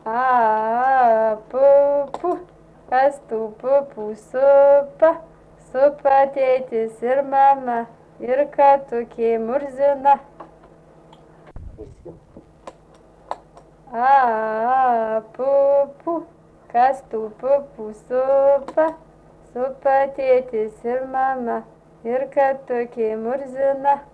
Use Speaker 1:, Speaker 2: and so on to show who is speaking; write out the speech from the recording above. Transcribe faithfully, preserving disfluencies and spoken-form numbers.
Speaker 1: A, pupu, kas tų pupų supa, supa tėtis ir mama, ir katukė murzina. A, pupu, kas tų pupų supa, supa tėtis ir mama, ir katukė murzina.